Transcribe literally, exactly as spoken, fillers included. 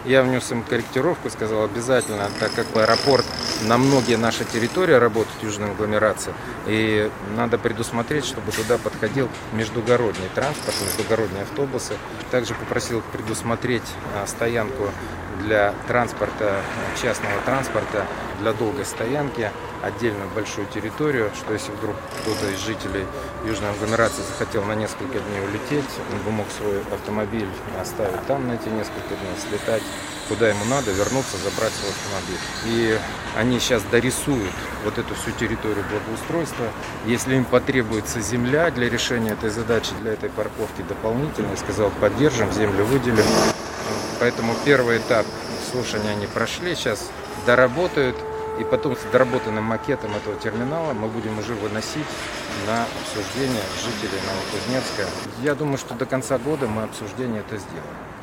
Я внес им корректировку, сказал обязательно, так как аэропорт на многие наши территории работает, южная агломерация, и надо предусмотреть, чтобы туда подходил междугородний транспорт, междугородние автобусы. Также попросил их предусмотреть а, стоянку для транспорта, частного транспорта, для долгой стоянки, отдельную большую территорию, что если вдруг кто-то из жителей южной агломерации захотел на несколько дней улететь, он бы мог свой автомобиль оставить там на эти несколько дней, слетать куда ему надо, вернуться, забрать свой автомобиль. И они сейчас дорисуют вот эту всю территорию благоустройства. Если им потребуется земля для решения этой задачи, для этой парковки дополнительно, я сказал, поддержим, землю выделим. Поэтому первый этап слушания они прошли, сейчас доработают. И потом с доработанным макетом этого терминала мы будем уже выносить на обсуждение жителей Новокузнецка. Я думаю, что до конца года мы обсуждение это сделаем.